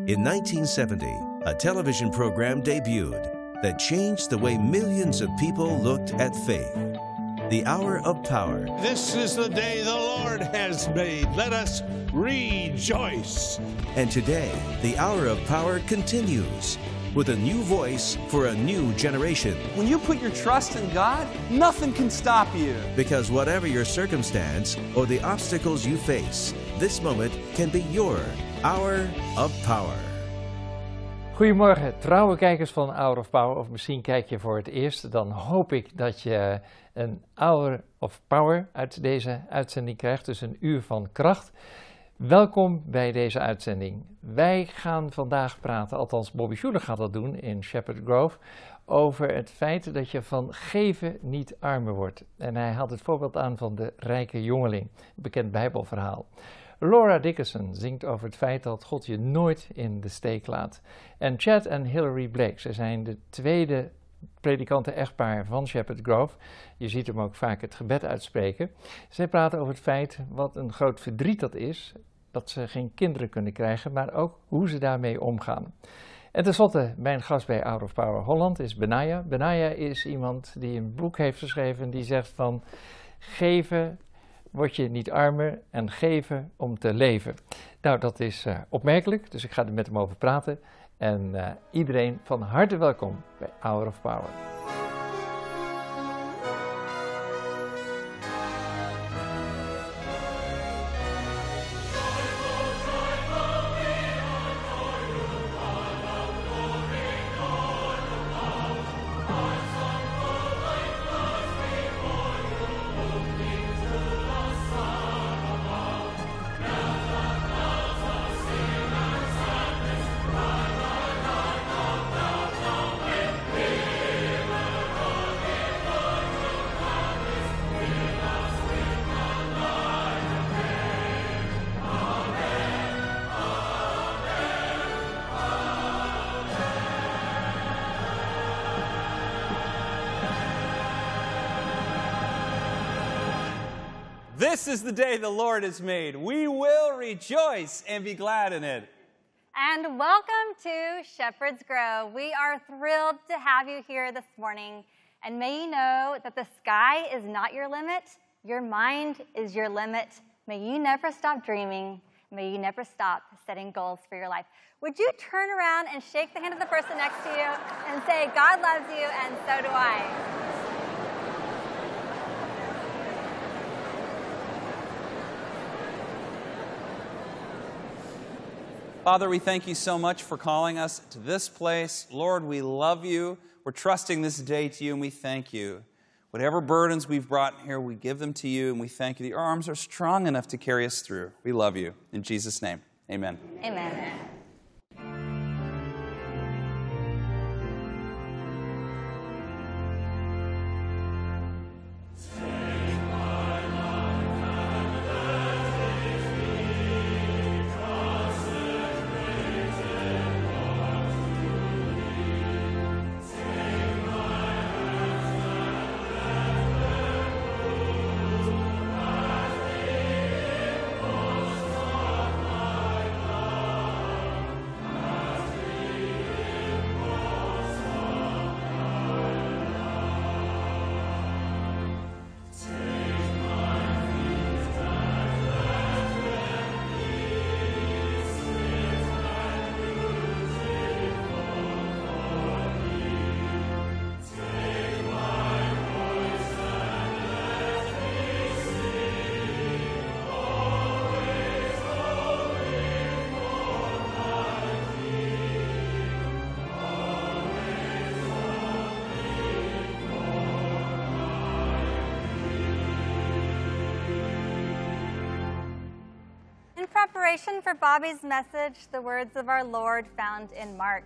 In 1970, a television program debuted that changed the way millions of people looked at faith. The Hour of Power. This is the day the Lord has made. Let us rejoice. And today, the Hour of Power continues with a new voice for a new generation. When you put your trust in God, nothing can stop you. Because whatever your circumstance or the obstacles you face, this moment can be your Hour of Power. Goedemorgen, trouwe kijkers van Hour of Power, of misschien kijk je voor het eerst. Dan hoop ik dat je een Hour of Power uit deze uitzending krijgt, dus een uur van kracht. Welkom bij deze uitzending. Wij gaan vandaag praten, althans Bobby Schuller gaat dat doen in Shepherd Grove, over het feit dat je van geven niet armer wordt. En hij haalt het voorbeeld aan van de rijke jongeling, een bekend Bijbelverhaal. Laura Dickerson zingt over het feit dat God je nooit in de steek laat. En Chad en Hillary Blake, ze zijn de tweede predikanten-echtpaar van Shepherd Grove. Je ziet hem ook vaak het gebed uitspreken. Zij praten over het feit wat een groot verdriet dat is, dat ze geen kinderen kunnen krijgen, maar ook hoe ze daarmee omgaan. En tenslotte, mijn gast bij Hour of Power Holland is Benaya. Benaya is iemand die een boek heeft geschreven die zegt van geven word je niet armer en geven om te leven. Nou, dat is opmerkelijk, dus ik ga er met hem over praten. En iedereen van harte welkom bij Hour of Power. This is the day the Lord has made. We will rejoice and be glad in it. And welcome to Shepherd's Grove. We are thrilled to have you here this morning. And may you know that the sky is not your limit. Your mind is your limit. May you never stop dreaming. May you never stop setting goals for your life. Would you turn around and shake the hand of the person next to you and say, God loves you and so do I. Father, we thank you so much for calling us to this place. Lord, we love you. We're trusting this day to you, and we thank you. Whatever burdens we've brought here, we give them to you, and we thank you that your arms are strong enough to carry us through. We love you. In Jesus' name, amen. Amen. In preparation for Bobby's message, the words of our Lord found in Mark.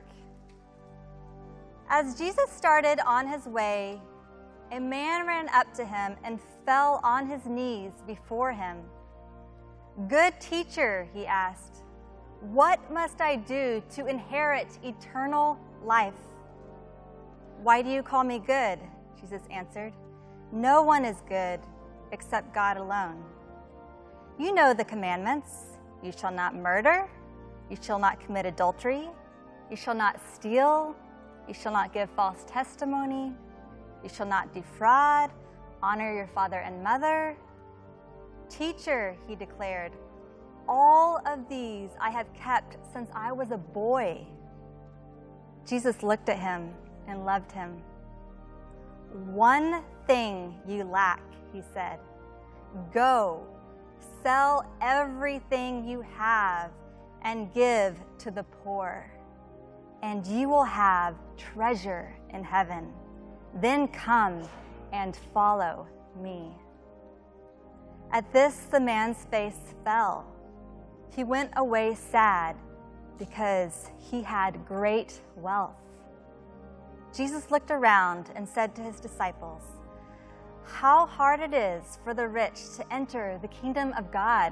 As Jesus started on his way, a man ran up to him and fell on his knees before him. "Good teacher," he asked, "what must I do to inherit eternal life?" "Why do you call me good?" Jesus answered. "No one is good except God alone. You know the commandments. You shall not murder. You shall not commit adultery. You shall not steal. You shall not give false testimony. You shall not defraud. Honor your father and mother. Teacher, he declared, all of these I have kept since I was a boy. Jesus looked at him and loved him. One thing you lack, he said. Go, sell everything you have and give to the poor, and you will have treasure in heaven. Then come and follow me. At this, the man's face fell. He went away sad because he had great wealth. Jesus looked around and said to his disciples, how hard it is for the rich to enter the kingdom of God.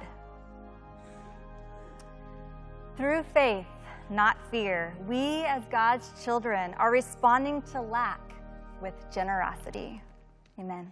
Through faith, not fear, we as God's children are responding to lack with generosity. Amen.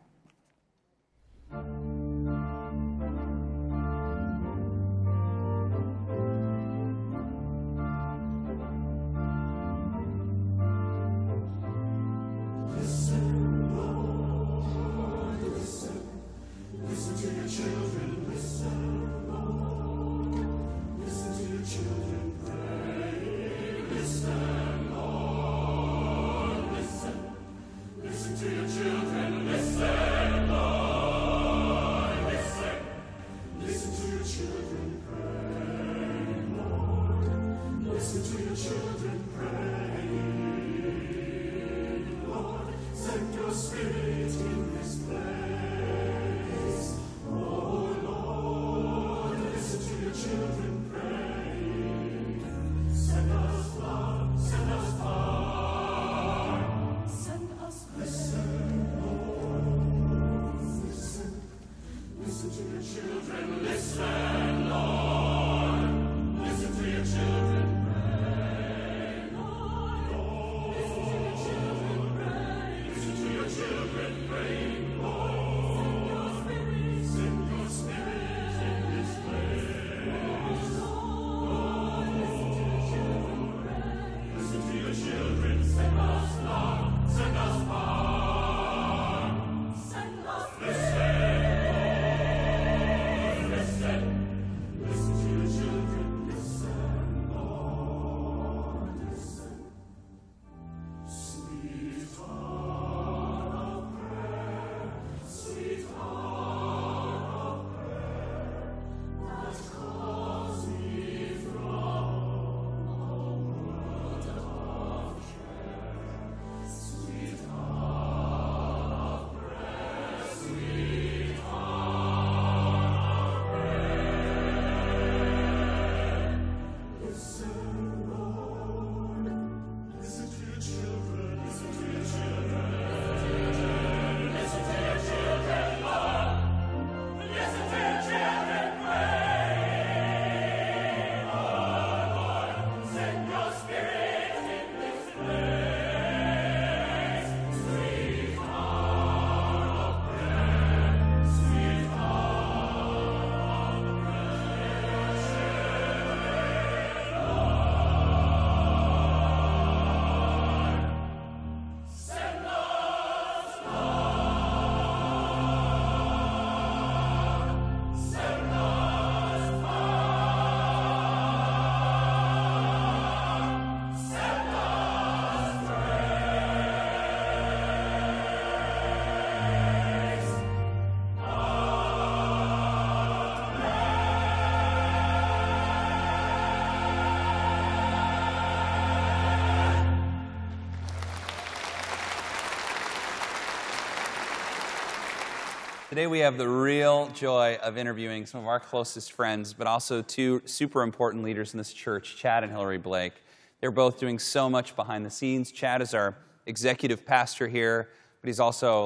Today we have the real joy of interviewing some of our closest friends, but also two super important leaders in this church, Chad and Hillary Blake. They're both doing so much behind the scenes. Chad is our executive pastor here, but he's also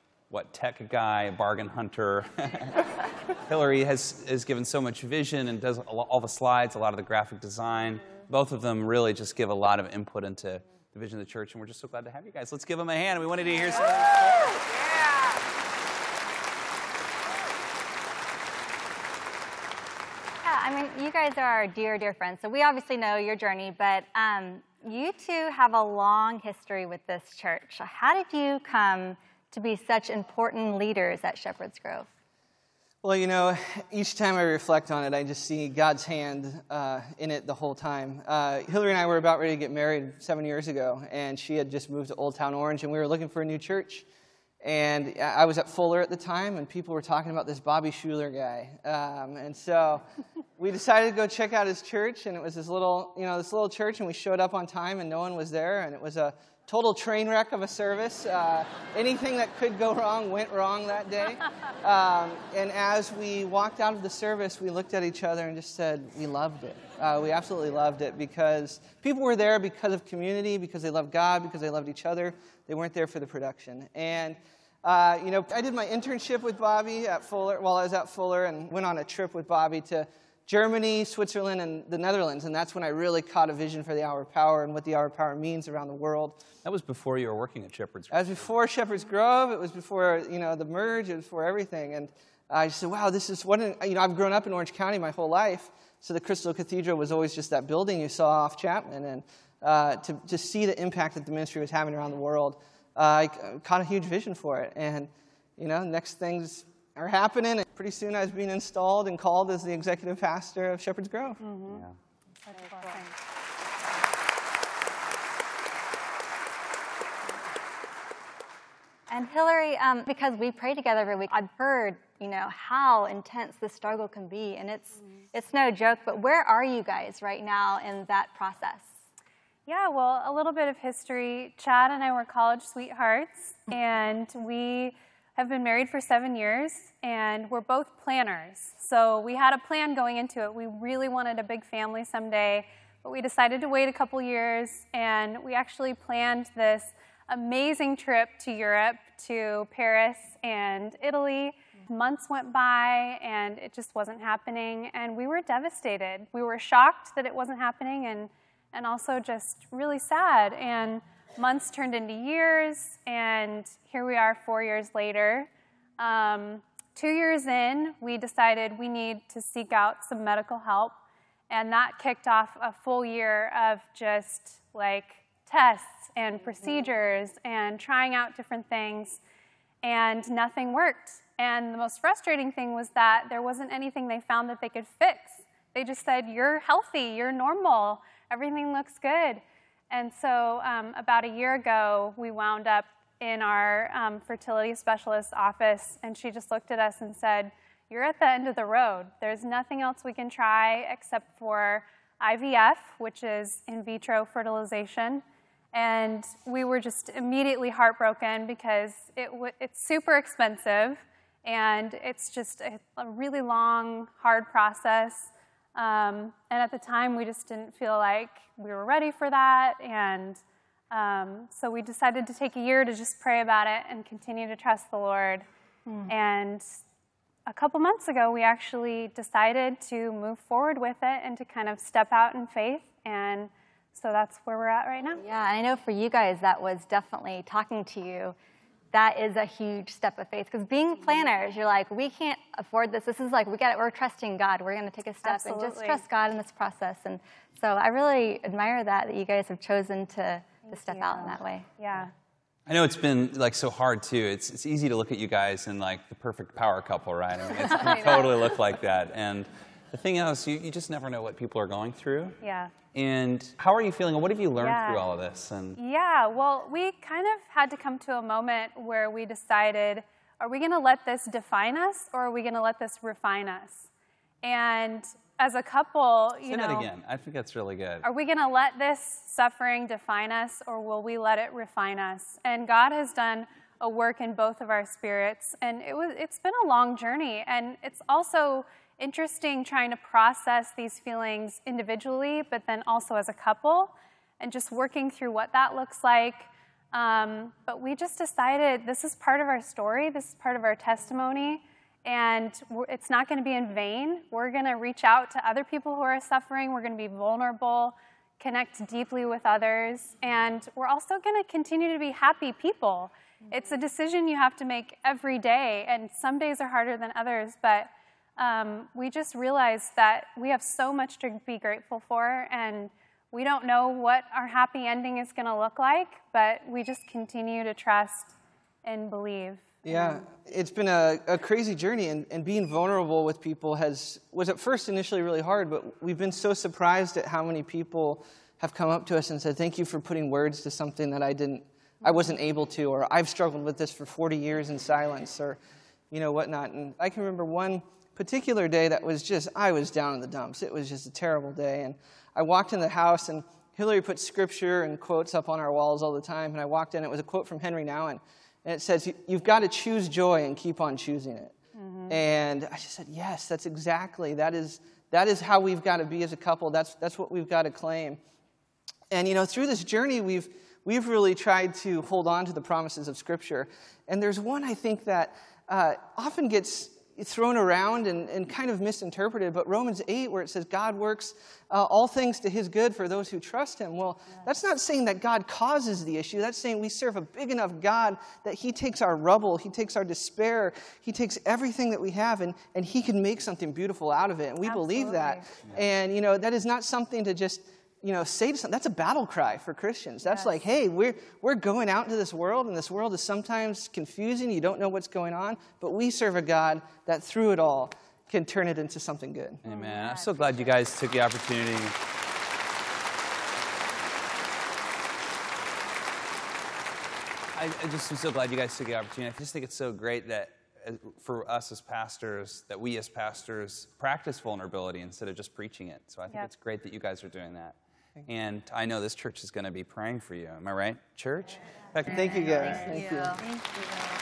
tech guy, a bargain hunter. Hillary has given so much vision and does all the slides, a lot of the graphic design. Both of them really just give a lot of input into the vision of the church, and we're just so glad to have you guys. Let's give them a hand. We wanted to hear some of their stories. I mean, you guys are our dear, dear friends, so we obviously know your journey, but you two have a long history with this church. How did you come to be such important leaders at Shepherd's Grove? Well, you know, each time I reflect on it, I just see God's hand in it the whole time. Hillary and I were about ready to get married 7 years ago, and she had just moved to Old Town Orange, and we were looking for a new church. And I was at Fuller at the time, and people were talking about this Bobby Schuller guy. And so we decided to go check out his church, and it was this little church, and we showed up on time, and no one was there, and it was a total train wreck of a service. Anything that could go wrong went wrong that day. And as we walked out of the service, we looked at each other and just said, we loved it. We absolutely loved it because people were there because of community, because they loved God, because they loved each other. They weren't there for the production. And, I did my internship with Bobby at Fuller while I was at Fuller and went on a trip with Bobby to Germany, Switzerland, and the Netherlands, and that's when I really caught a vision for the Hour of Power and what the Hour of Power means around the world. That was before you were working at Shepherd's Grove. That was before Shepherd's Grove. It was before, the merge. It was before everything. And I said, wow, this is what, I've grown up in Orange County my whole life, so the Crystal Cathedral was always just that building you saw off Chapman. And to see the impact that the ministry was having around the world, I caught a huge vision for it. And, next things are happening. And pretty soon I was being installed and called as the executive pastor of Shepherd's Grove. Mm-hmm. Yeah. That's awesome. And Hillary, because we pray together every week, I've heard, how intense the struggle can be, and it's no joke, but where are you guys right now in that process? Yeah, well, a little bit of history. Chad and I were college sweethearts, and we have been married for 7 years, and we're both planners. So we had a plan going into it. We really wanted a big family someday, but we decided to wait a couple years, and we actually planned this amazing trip to Europe, to Paris and Italy. Months went by, and it just wasn't happening, and we were devastated. We were shocked that it wasn't happening, and also just really sad. And months turned into years, and here we are 4 years later. 2 years in, we decided we need to seek out some medical help, and that kicked off a full year of just tests and procedures and trying out different things, and nothing worked. And the most frustrating thing was that there wasn't anything they found that they could fix. They just said, you're healthy, you're normal, everything looks good. And so about a year ago, we wound up in our fertility specialist's office, and she just looked at us and said, you're at the end of the road. There's nothing else we can try except for IVF, which is in vitro fertilization. And we were just immediately heartbroken because it's super expensive, and it's just a really long, hard process. And at the time, we just didn't feel like we were ready for that. And so we decided to take a year to just pray about it and continue to trust the Lord. And a couple months ago, we actually decided to move forward with it and to kind of step out in faith. And so that's where we're at right now. Yeah, and I know for you guys, that was definitely talking to you. That is a huge step of faith, because being planners, you're like, we can't afford this. This is we're trusting God. We're going to take a step and just trust God in this process. And so I really admire that you guys have chosen to step out in that way. Yeah. I know it's been so hard too. It's easy to look at you guys in the perfect power couple, right? I mean, you totally look like that. And the thing is, you just never know what people are going through. Yeah. And how are you feeling, and what have you learned through all of this? Yeah, well, we kind of had to come to a moment where we decided, are we going to let this define us, or are we going to let this refine us? And as a couple, Say that again. I think that's really good. Are we going to let this suffering define us, or will we let it refine us? And God has done a work in both of our spirits, and it's been a long journey, and it's also interesting trying to process these feelings individually, but then also as a couple, and just working through what that looks like. But we just decided this is part of our story, this is part of our testimony, and it's not going to be in vain. We're going to reach out to other people who are suffering. We're going to be vulnerable, connect deeply with others, and we're also going to continue to be happy people. It's a decision you have to make every day, and some days are harder than others, but we just realized that we have so much to be grateful for, and we don't know what our happy ending is going to look like, but we just continue to trust and believe. Yeah, it's been a crazy journey, and being vulnerable with people was at first initially really hard, but we've been so surprised at how many people have come up to us and said, thank you for putting words to something that I wasn't able to, or I've struggled with this for 40 years in silence, or whatnot. And I can remember one particular day that was I was down in the dumps. It was just a terrible day, and I walked in the house, and Hillary put scripture and quotes up on our walls all the time, and I walked in, it was a quote from Henry Nouwen, and it says, you've got to choose joy and keep on choosing it. Mm-hmm. And I just said, yes, that is how we've got to be as a couple. That's what we've got to claim. And through this journey, we've really tried to hold on to the promises of Scripture. And there's one I think that often gets thrown around and kind of misinterpreted, but Romans 8, where it says God works all things to his good for those who trust him. Well, that's not saying that God causes the issue. That's saying we serve a big enough God that he takes our rubble, he takes our despair, he takes everything that we have, and he can make something beautiful out of it. And we believe that. And, that is not something to just say to something. That's a battle cry for Christians. That's like, hey, we're going out into this world, and this world is sometimes confusing. You don't know what's going on, but we serve a God that through it all can turn it into something good. Amen. I'm so glad you guys took the opportunity. I just am so glad you guys took the opportunity. I just think it's so great that for us as pastors, that we as pastors practice vulnerability instead of just preaching it. So I think it's great that you guys are doing that. And I know this church is going to be praying for you. Am I right, church? Thank you, guys. Thank you. Thank you.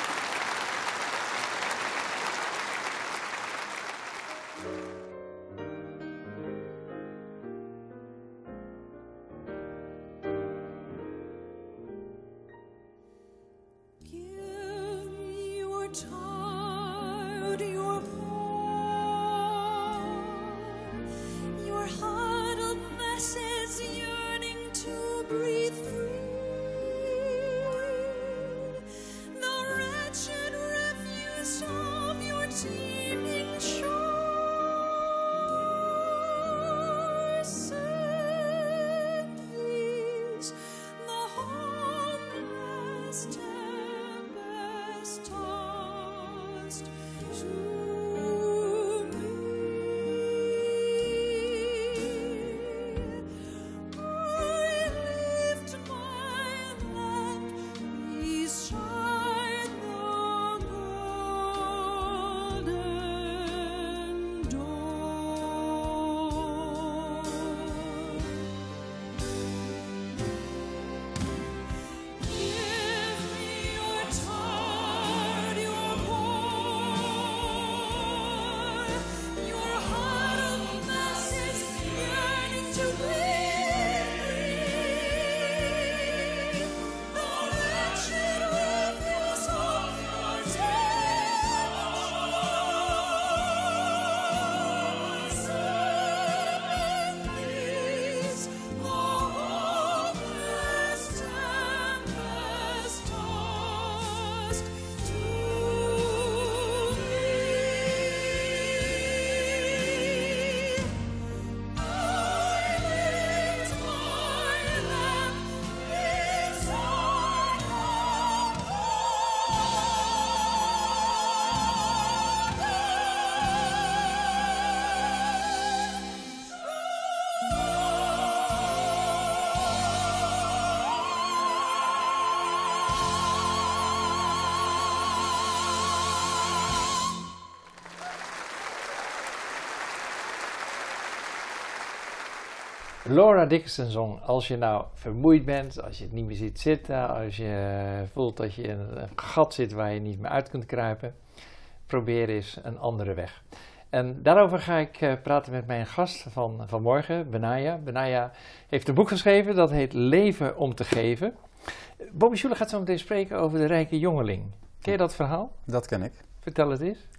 Laura Dickinson zong, als je nou vermoeid bent, als je het niet meer ziet zitten, als je voelt dat je in een gat zit waar je niet meer uit kunt kruipen, probeer eens een andere weg. En daarover ga ik praten met mijn gast van vanmorgen, Benaya. Benaya heeft een boek geschreven, dat heet Leven om te geven. Bobby Schuller gaat zo meteen spreken over de rijke jongeling. Ken je dat verhaal? Dat ken ik. Vertel het eens.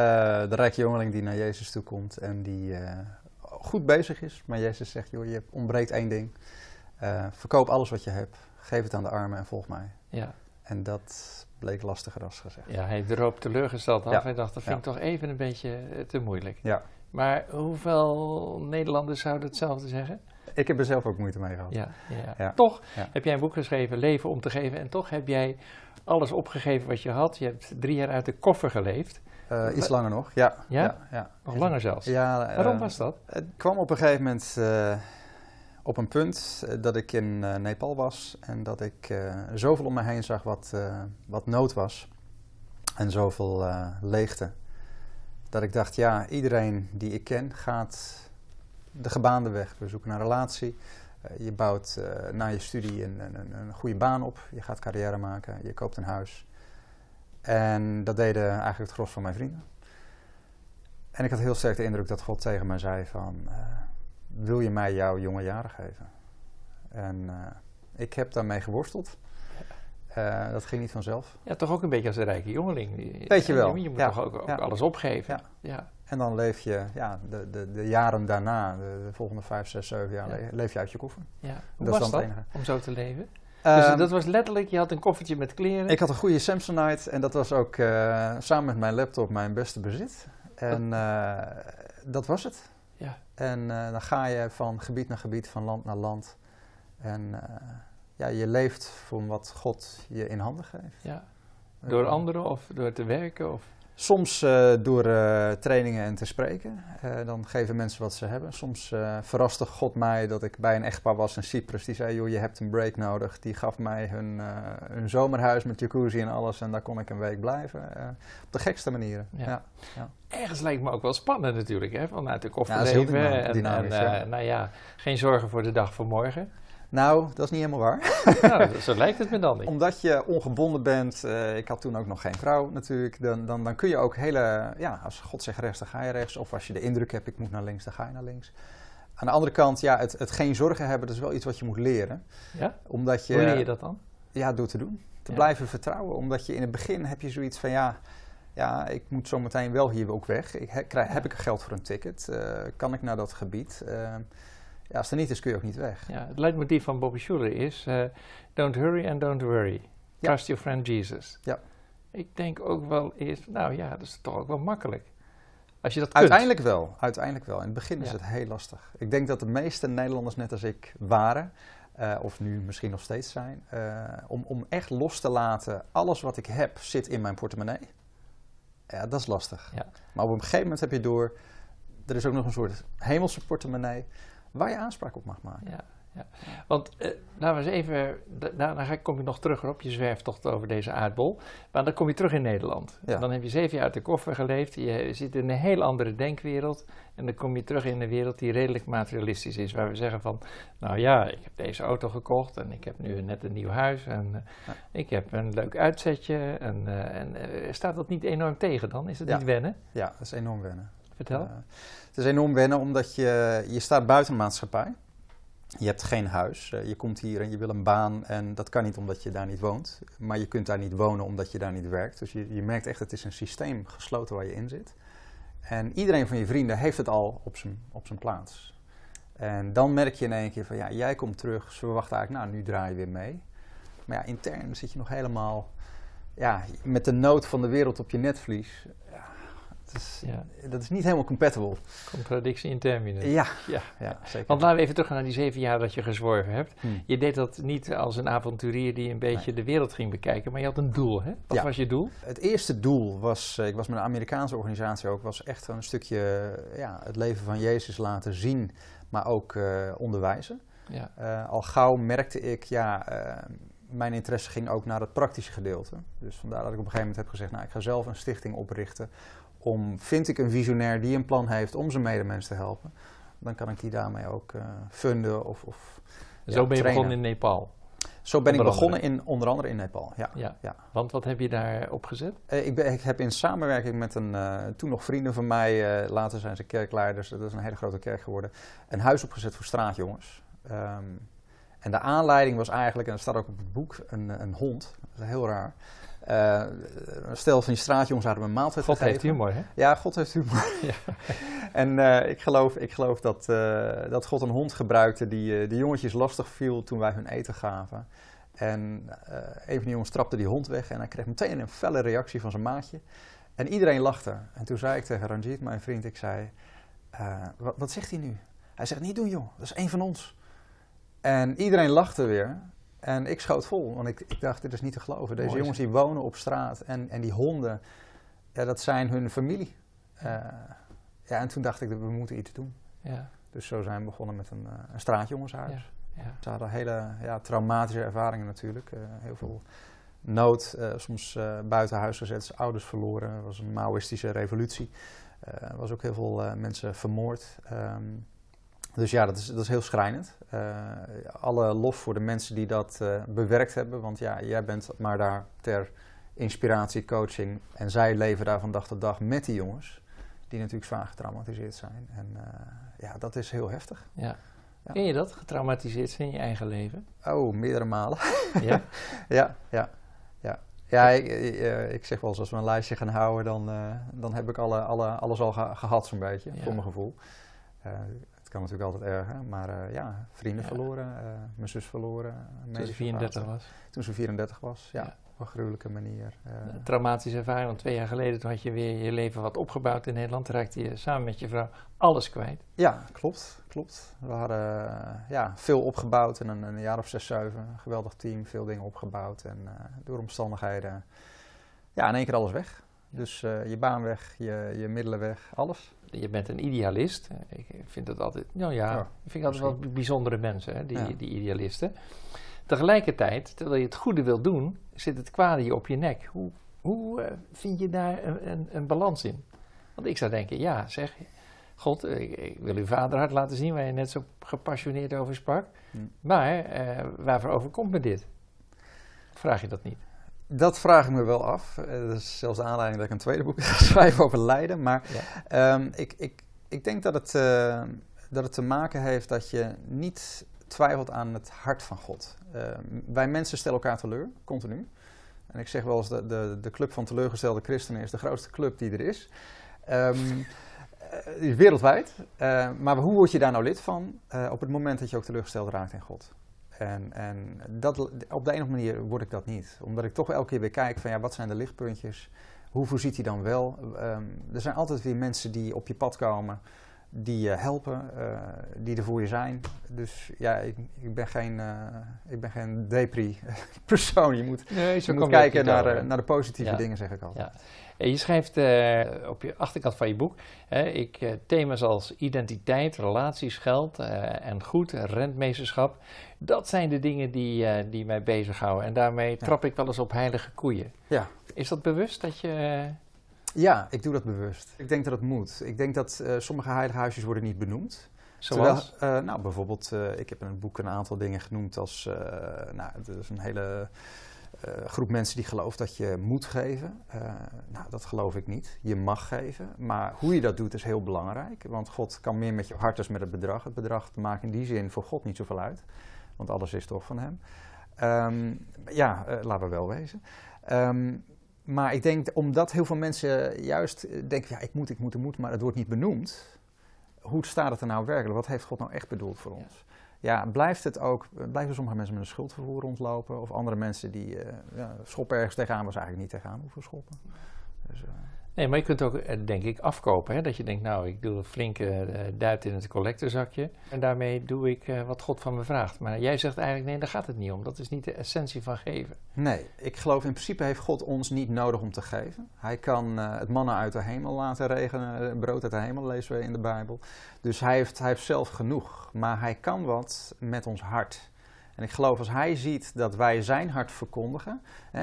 De rijke jongeling die naar Jezus toe komt en die goed bezig is. Maar Jezus zegt, joh, je ontbreekt één ding. Verkoop alles wat je hebt, geef het aan de armen en volg mij. Ja. En dat bleek lastiger als gezegd. Ja, hij droop teleurgesteld af. Ja. Hij dacht, dat vind ik toch even een beetje te moeilijk. Ja. Maar hoeveel Nederlanders zouden hetzelfde zeggen? Ik heb er zelf ook moeite mee gehad. Ja. Ja. Toch Ja. heb jij een boek geschreven, Leven om te geven. En toch heb jij alles opgegeven wat je had. Je hebt 3 jaar uit de koffer geleefd. Iets langer nog, ja. Ja? Ja. Nog langer zelfs. Ja, Waarom was dat? Het kwam op een gegeven moment op een punt dat ik in Nepal was en dat ik zoveel om me heen zag wat nood was en zoveel leegte. Dat ik dacht, ja, iedereen die ik ken gaat de gebaande weg. We zoeken een relatie, je bouwt na je studie een goede baan op, je gaat carrière maken, je koopt een huis. En dat deden eigenlijk het gros van mijn vrienden. En ik had heel sterk de indruk dat God tegen mij zei van, wil je mij jouw jonge jaren geven? En ik heb daarmee geworsteld. Dat ging niet vanzelf. Ja, toch ook een beetje als een rijke jongeling. Weet je wel. Je moet Ja. toch ook Ja. alles opgeven. Ja. Ja. En dan leef je, ja, de jaren daarna, de volgende 5, 6, 7 jaar, leef je uit je koffer. Ja. Hoe Dat is was dan dat, het enige. om zo te leven? Dus dat was letterlijk, je had een koffertje met kleren. Ik had een goede Samsonite en dat was ook samen met mijn laptop mijn beste bezit. En dat was het. Ja. En dan ga je van gebied naar gebied, van land naar land. En ja, je leeft voor wat God je in handen geeft. Ja. Door anderen of door te werken? Of? Soms door trainingen en te spreken. Dan geven mensen wat ze hebben. Soms verraste God mij dat ik bij een echtpaar was in Cyprus. Die zei, joh, je hebt een break nodig. Die gaf mij hun zomerhuis met jacuzzi en alles. En daar kon ik een week blijven. Op de gekste manieren. Ja. Ja. Ergens lijkt me ook wel spannend natuurlijk, hè? Vanuit de koffer Ja, dat is heel leven. dynamisch, en nou ja, geen zorgen voor de dag van morgen. Nou, dat is niet helemaal waar. Nou, zo lijkt het me dan niet. Omdat je ongebonden bent, ik had toen ook nog geen vrouw natuurlijk, dan kun je ook als God zegt rechts, dan ga je rechts. Of als je de indruk hebt, ik moet naar links, dan ga je naar links. Aan de andere kant, ja, het geen zorgen hebben, dat is wel iets wat je moet leren. Ja? Omdat je, Hoe leer je dat dan? Ja, door te doen. Te blijven vertrouwen. Omdat je in het begin heb je zoiets van, ja, ik moet zo meteen wel hier ook weg. Heb ik er geld voor een ticket? Kan ik naar dat gebied? Ja, als het er niet is, kun je ook niet weg. Ja, het leidmotief van Bobby Schuller is, don't hurry and don't worry. Trust your friend Jesus. Ja. Ik denk ook wel eerst, nou ja, dat is toch ook wel makkelijk. Als je dat kunt. Uiteindelijk wel. In het begin is het heel lastig. Ik denk dat de meeste Nederlanders net als ik waren, of nu misschien nog steeds zijn, om echt los te laten, alles wat ik heb zit in mijn portemonnee. Ja, dat is lastig. Ja. Maar op een gegeven moment heb je door, er is ook nog een soort hemelse portemonnee waar je aanspraak op mag maken. Ja. Want laten we eens even, kom ik nog terug op je zwerftocht over deze aardbol. Maar dan kom je terug in Nederland. Ja. Dan heb je 7 jaar uit de koffer geleefd. Je zit in een heel andere denkwereld. En dan kom je terug in een wereld die redelijk materialistisch is. Waar we zeggen van, nou ja, ik heb deze auto gekocht. En ik heb nu net een nieuw huis. En ik heb een leuk uitzetje. En staat dat niet enorm tegen dan? Is het niet wennen? Ja, dat is enorm wennen. Vertel. Het is enorm wennen omdat je staat buiten de maatschappij. Je hebt geen huis, je komt hier en je wil een baan en dat kan niet omdat je daar niet woont. Maar je kunt daar niet wonen omdat je daar niet werkt. Dus je merkt echt, het is een systeem gesloten waar je in zit. En iedereen van je vrienden heeft het al op zijn plaats. En dan merk je in één keer van, ja, jij komt terug, ze verwachten eigenlijk, nou, nu draai je weer mee. Maar ja, intern zit je nog helemaal, ja, met de nood van de wereld op je netvlies. Dat is niet helemaal compatible. Contradictie in termine. Ja, zeker. Want laten we even terug gaan naar die 7 jaar dat je gezworven hebt. Je deed dat niet als een avonturier die een beetje de wereld ging bekijken, maar je had een doel, hè? Wat was je doel? Het eerste doel was, ik was met een Amerikaanse organisatie ook, was echt een stukje het leven van Jezus laten zien, maar ook onderwijzen. Ja. Al gauw merkte ik, mijn interesse ging ook naar het praktische gedeelte. Dus vandaar dat ik op een gegeven moment heb gezegd, nou, ik ga zelf een stichting oprichten. Vind ik een visionair die een plan heeft om zijn medemens te helpen, dan kan ik die daarmee ook funden of Zo ben je trainen. begonnen in Nepal? Zo ben ik begonnen onder andere in Nepal, ja. Want wat heb je daar opgezet? Ik heb in samenwerking met toen nog vrienden van mij, later zijn ze kerkleiders, dat is een hele grote kerk geworden, een huis opgezet voor straatjongens. En de aanleiding was eigenlijk, en dat staat ook op het boek, een hond. Dat is heel raar. Een stel van die straatjongens hadden me een maaltijd gegeven. God heeft humor, hè? Ja, God heeft humor. Ja. En ik geloof dat God een hond gebruikte die de jongetjes lastig viel toen wij hun eten gaven. En een van die jongens trapte die hond weg en hij kreeg meteen een felle reactie van zijn maatje. En iedereen lachte. En toen zei ik tegen Ranjit, mijn vriend, ik zei, wat zegt hij nu? Hij zegt, niet doen joh, dat is één van ons. En iedereen lachte weer. En ik schoot vol, want ik dacht, dit is niet te geloven. Deze jongens die wonen op straat en die honden, ja, dat zijn hun familie. En toen dacht ik, we moeten iets doen. Ja. Dus zo zijn we begonnen met een straatjongenshuis. Ja. Ze hadden hele traumatische ervaringen natuurlijk. Heel veel nood, soms buiten huis gezet, ouders verloren. Het was een Maoïstische revolutie. Er was ook heel veel mensen vermoord. Dus ja, dat is heel schrijnend. Alle lof voor de mensen die dat bewerkt hebben. Want ja, jij bent maar daar ter inspiratie, coaching. En zij leven daar van dag tot dag met die jongens. Die natuurlijk zwaar getraumatiseerd zijn. En dat is heel heftig. Ja. Ja. Ken je dat, getraumatiseerd zijn in je eigen leven? Oh, meerdere malen. Ja? Ja, ik zeg wel eens, als we een lijstje gaan houden, dan heb ik alles al gehad zo'n beetje, voor mijn gevoel. Het kan natuurlijk altijd erger, maar vrienden verloren, mijn zus verloren. Toen ze 34 was? Toen ze 34 was, ja. Op een gruwelijke manier. Traumatische ervaring, want 2 jaar geleden toen had je weer je leven wat opgebouwd in Nederland. Toen raakte je samen met je vrouw alles kwijt. Ja, klopt. We hadden veel opgebouwd in een jaar of 6, 7. Een geweldig team, veel dingen opgebouwd. En door omstandigheden, in één keer alles weg. Dus je baan weg, je middelen weg, alles. Je bent een idealist. Ik vind dat altijd, ik vind altijd wel bijzondere mensen, hè, die idealisten. Tegelijkertijd, terwijl je het goede wil doen, zit het kwade je op je nek. Hoe vind je daar een balans in? Want ik zou denken, God, ik wil uw vaderhart laten zien, waar je net zo gepassioneerd over sprak. Maar waarvoor overkomt me dit? Vraag je dat niet? Dat vraag ik me wel af. Dat is zelfs de aanleiding dat ik een tweede boek ga schrijven over lijden. Maar ik denk dat het te maken heeft dat je niet twijfelt aan het hart van God. Wij mensen stellen elkaar teleur, continu. En ik zeg wel eens, de club van teleurgestelde christenen is de grootste club die er is. Wereldwijd. Maar hoe word je daar nou lid van? Op het moment dat je ook teleurgesteld raakt in God. En dat, op de een of andere manier word ik dat niet. Omdat ik toch elke keer weer kijk van wat zijn de lichtpuntjes? Hoe voorziet hij dan wel? Er zijn altijd weer mensen die op je pad komen, die je helpen, die er voor je zijn. Dus ik ben geen depri-persoon. Je moet kijken naar de positieve dingen, zeg ik altijd. Ja. Je schrijft op je achterkant van je boek, thema's als identiteit, relaties, geld en goed, rentmeesterschap. Dat zijn de dingen die mij bezighouden. En daarmee trap ik wel eens op heilige koeien. Ja. Is dat bewust dat je... Ja, ik doe dat bewust. Ik denk dat het moet. Ik denk dat sommige heilige huisjes worden niet benoemd. Zoals? Terwijl, bijvoorbeeld, ik heb in het boek een aantal dingen genoemd als... er is een hele groep mensen die gelooft dat je moet geven. Dat geloof ik niet. Je mag geven. Maar hoe je dat doet is heel belangrijk. Want God kan meer met je hart dan met het bedrag. Het bedrag maakt in die zin voor God niet zoveel uit. Want alles is toch van hem. Laten we wel wezen. Maar ik denk, omdat heel veel mensen juist denken, ik moet, maar het wordt niet benoemd. Hoe staat het er nou werkelijk? Wat heeft God nou echt bedoeld voor ons? Ja, blijven sommige mensen met een schuldgevoel rondlopen? Of andere mensen die schoppen ergens tegenaan, was eigenlijk niet tegenaan hoeven schoppen. Dus, nee, maar je kunt ook, denk ik, afkopen. Hè? Dat je denkt, ik doe een flinke duit in het collectezakje. En daarmee doe ik wat God van me vraagt. Maar jij zegt eigenlijk, nee, daar gaat het niet om. Dat is niet de essentie van geven. Nee, ik geloof in principe heeft God ons niet nodig om te geven. Hij kan het manna uit de hemel laten regenen, brood uit de hemel, lezen we in de Bijbel. Dus hij heeft zelf genoeg. Maar hij kan wat met ons hart. En ik geloof als hij ziet dat wij zijn hart verkondigen...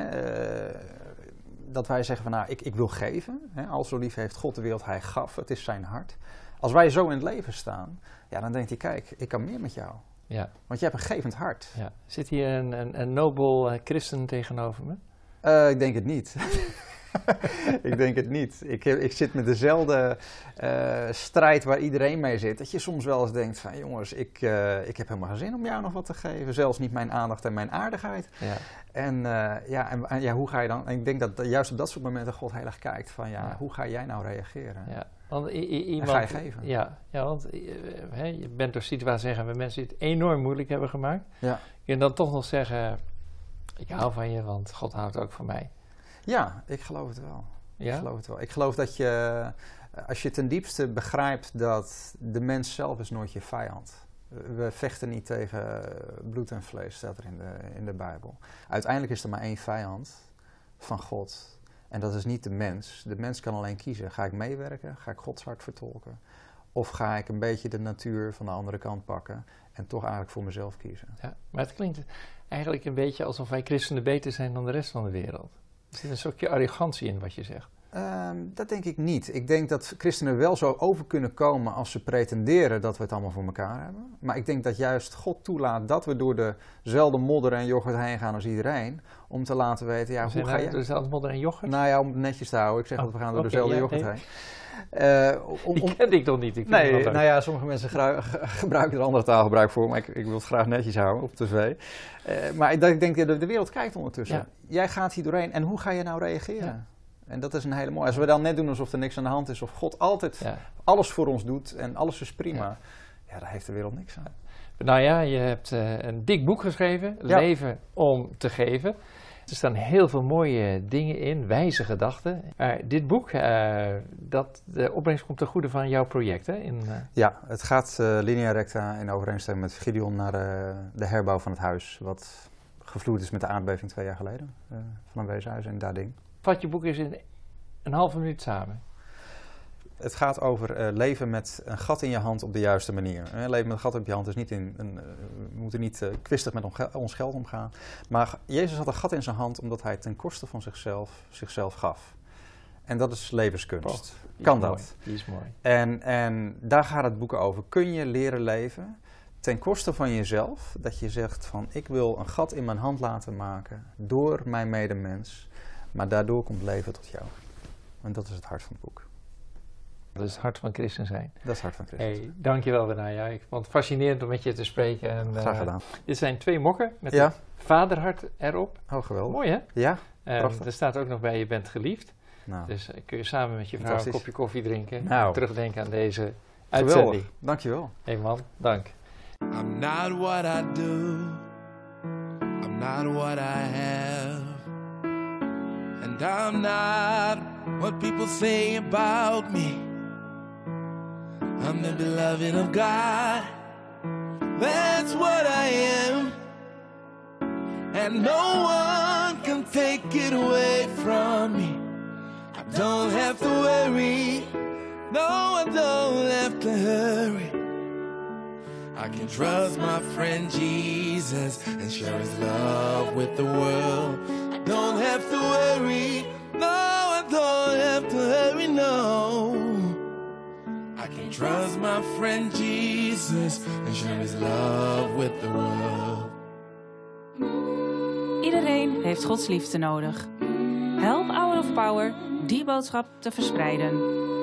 dat wij zeggen van ik wil geven. Al zo lief heeft God de wereld, hij gaf. Het is zijn hart. Als wij zo in het leven staan, dan denkt hij, kijk, ik kan meer met jou. Ja. Want je hebt een gevend hart. Ja. Zit hier een nobel christen tegenover me? Ik denk het niet. Ik denk het niet. Ik zit met dezelfde strijd waar iedereen mee zit. Dat je soms wel eens denkt van jongens, ik heb helemaal geen zin om jou nog wat te geven. Zelfs niet mijn aandacht en mijn aardigheid. Ja. En hoe ga je dan... En ik denk dat juist op dat soort momenten God heel erg kijkt van hoe ga jij nou reageren? Ja. Want iemand, ga je geven. Ja, want je bent door situaties zeggen waar mensen het enorm moeilijk hebben gemaakt. Ja. En dan toch nog zeggen, Ik hou van je, want God houdt ook van mij. Ja, ik geloof het wel. Ja? Ik geloof het wel. Ik geloof dat je, als je ten diepste begrijpt dat de mens zelf is nooit je vijand. We vechten niet tegen bloed en vlees, staat er in de Bijbel. Uiteindelijk is er maar één vijand van God. En dat is niet de mens. De mens kan alleen kiezen. Ga ik meewerken? Ga ik Gods hart vertolken? Of ga ik een beetje de natuur van de andere kant pakken en toch eigenlijk voor mezelf kiezen? Ja, maar het klinkt eigenlijk een beetje alsof wij christenen beter zijn dan de rest van de wereld. Er zit een stukje arrogantie in wat je zegt. Dat denk ik niet. Ik denk dat christenen wel zo over kunnen komen als ze pretenderen dat we het allemaal voor elkaar hebben. Maar ik denk dat juist God toelaat dat we door dezelfde modder en yoghurt heen gaan als iedereen. Om te laten weten, ja, hoe ga je... Dezelfde modder en yoghurt? Nou ja, om het netjes te houden. Ik zeg dat we gaan door dezelfde yoghurt heen. Die kende ik nog niet. Nee, nou ja, sommige mensen gebruiken er andere taalgebruik voor, maar ik wil het graag netjes houden op tv. Maar ik denk dat de wereld kijkt ondertussen. Ja. Jij gaat hier doorheen en hoe ga je nou reageren? Ja. En dat is een hele mooie. Als we dan net doen alsof er niks aan de hand is, of God altijd alles voor ons doet en alles is prima, ja, daar heeft de wereld niks aan. Nou ja, je hebt een dik boek geschreven, Leven om te geven. Er staan heel veel mooie dingen in, wijze gedachten. Maar dit boek, de opbrengst komt ten goede van jouw project, hè? Ja, het gaat linea recta in overeenstemming met Gideon naar de herbouw van het huis, wat gevloerd is met de aardbeving 2 jaar geleden van een weeshuis in Dading. Vat je boek eens in een halve minuut samen. Het gaat over leven met een gat in je hand op de juiste manier. Leven met een gat op je hand is niet we moeten niet kwistig met ons geld omgaan. Maar Jezus had een gat in zijn hand omdat hij ten koste van zichzelf gaf. En dat is levenskunst. Kan dat? Die is mooi. En daar gaat het boek over. Kun je leren leven ten koste van jezelf? Dat je zegt van ik wil een gat in mijn hand laten maken door mijn medemens. Maar daardoor komt leven tot jou. En dat is het hart van het boek. Dat is het hart van christen zijn. Dat is het hart van christen. Hey, dankjewel Benaya. Ik vond het fascinerend om met je te spreken. En, graag gedaan. Dit zijn 2 mokken met een vaderhart erop. Oh, geweldig. Mooi hè? Ja, prachtig. Er staat ook nog bij je bent geliefd. Nou, dus kun je samen met je vrouw een kopje koffie drinken. Nou. En terugdenken aan deze uitzending. Geweldig. Dankjewel. Hey man, dank. I'm not what I do. I'm not what I have. And I'm not what people say about me. I'm the beloved of God. That's what I am. And no one can take it away from me. I don't have to worry. No, I don't have to hurry. I can trust my friend Jesus and share his love with the world. I don't have to worry. No, I don't have to hurry, no. I can trust my friend Jesus and share his love with the world. Iedereen heeft Gods liefde nodig. Help Hour of Power die boodschap te verspreiden.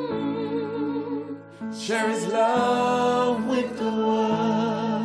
Share his love with the world.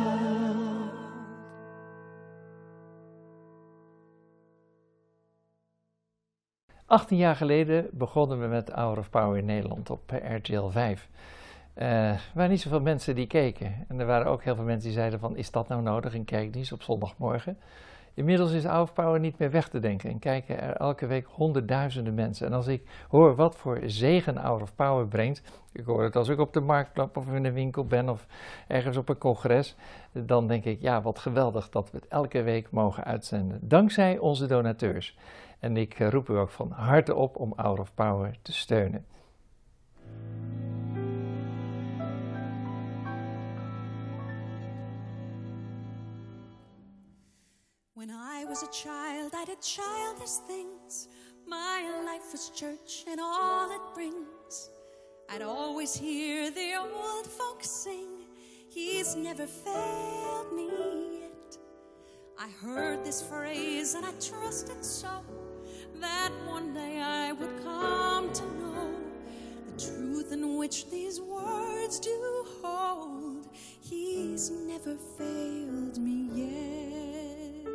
18 jaar geleden begonnen we met Hour of Power in Nederland op RTL 5. Er waren niet zoveel mensen die keken. En er waren ook heel veel mensen die zeiden van, is dat nou nodig, een kijkdienst op zondagmorgen? Inmiddels is Hour of Power niet meer weg te denken en kijken er elke week honderdduizenden mensen. En als ik hoor wat voor zegen Hour of Power brengt, ik hoor het als ik op de markt loop of in een winkel ben of ergens op een congres, dan denk ik, ja, wat geweldig dat we het elke week mogen uitzenden. Dankzij onze donateurs. En ik roep u ook van harte op om Hour of Power te steunen. When I was a child, I did childish things. My life was church and all it brings. I'd always hear the old folks sing, He's never failed me yet. I heard this phrase and I trusted so that one day I would come to know the truth in which these words do hold. He's never failed me yet.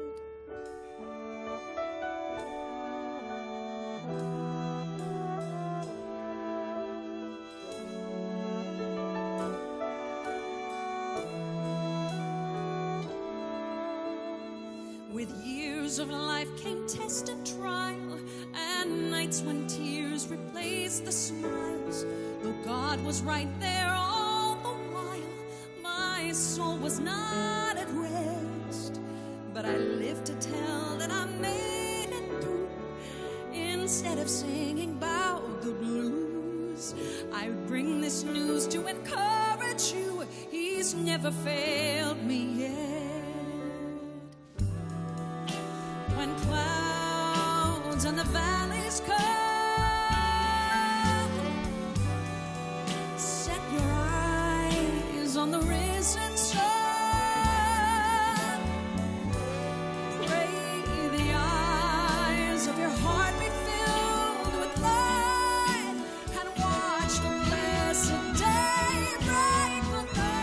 With years years of life came test and trial, and nights when tears replaced the smiles. Though God was right there all the while, my soul was not at rest. But I live to tell that I made it through. Instead of singing about the blues, I bring this news to encourage you. He's never failed me yet. When clouds and the valleys come, set your eyes on the risen sun. Pray the eyes of your heart be filled with light, and watch the blessed day break the